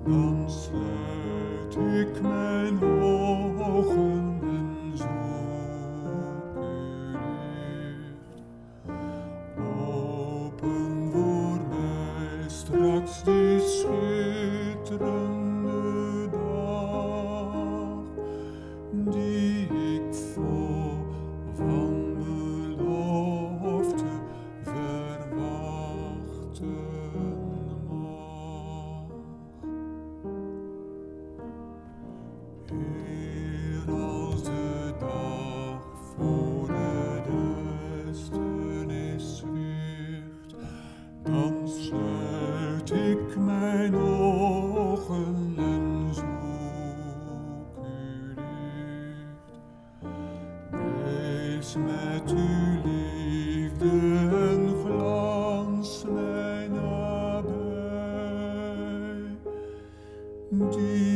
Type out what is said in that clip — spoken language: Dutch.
Dan sluit ik mijn ogen en zoek uw licht. Open voor mij straks die schitterende dag, die ik vol van belofte verwachten mag. Heer, als de dag voor de duisternis ligt, dan sluit ik mijn ogen en zoek uw licht. Wees met uw liefde en glans mij nabij, die